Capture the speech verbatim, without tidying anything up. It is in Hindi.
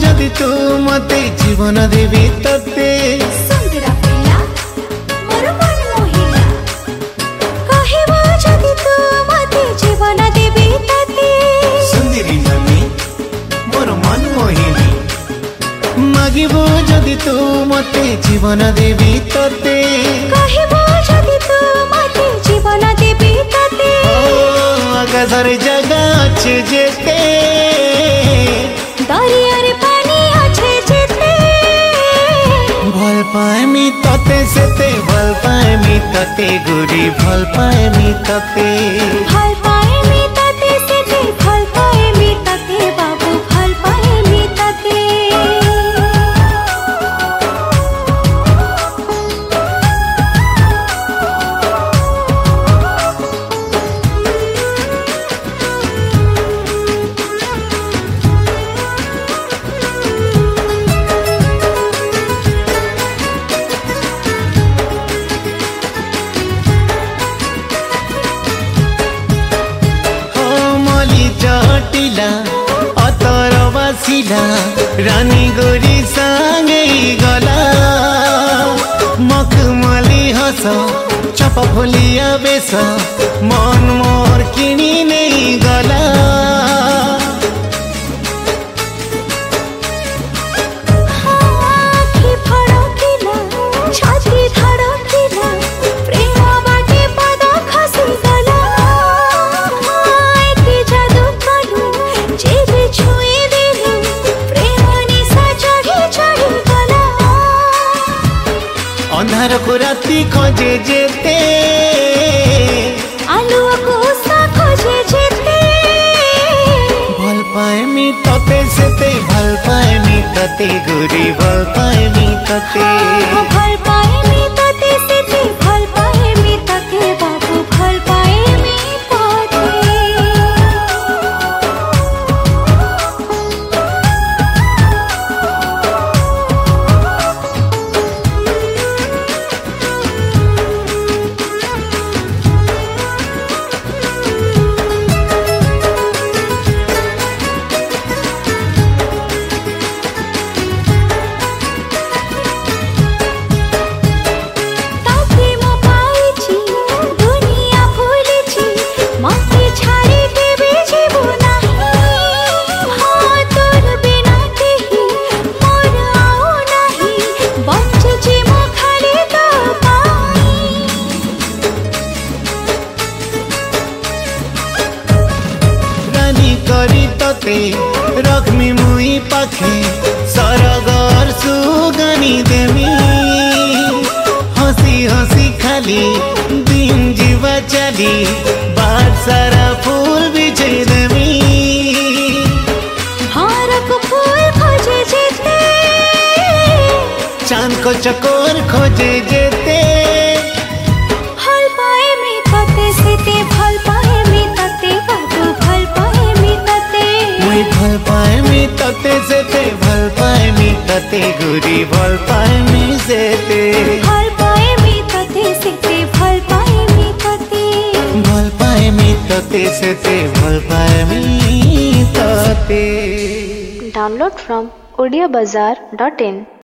जदि तू मते जीवन देवी तते सुंदरा पिला मोर मन मोहिला कहबो जदि तू मते जीवन देवी तते सुंदरी नमी मोर मन मोहिनी मागिबो जदि तू मते जीवन देवी तते कहबो जदि तू मते जीवन देवी तते आकाशर जगह अच्छे जेते दरियार पानी अच्छे जेते भल पाएमी तते सेते भल पाएमी तते गोरी भल पाएमी तते भल पाएमी तते सेते भल पाएमी तते बाबू भल पाएमी तते अतर बासिला रानी गोरी सांगे गला मखमली हस चप फुलिया बेस मन मोर किनी नहीं गला अंधार को राती खोजे जेते आलुआ को सा खोजे जेते भल पाएमी तते सेते भल पाएमी तते गोरी भल पाएमी तते भल पाएमी तते सेते भल पाएमी तते बाबू भल पाएमी तते रखमी मुई पाखे सरगर सुगनी देमी हसी हसी खाली दिन जीवा चली बार सारा फूल बिछे देमी भारत फूल खोजे जेते चांद को चकोर खोजे जेते भल पाएमी तते सेते भल पाएमी तते बाबू भल पाएमी तते मुई भल पाएमी तते सेते भल पाएमी तते गोरी भल पाएमी सेते भल पाएमी तते सेते भल पाएमी तते भल पाएमी तते सेते भल पाएमी तते Download from odia bazaar dot in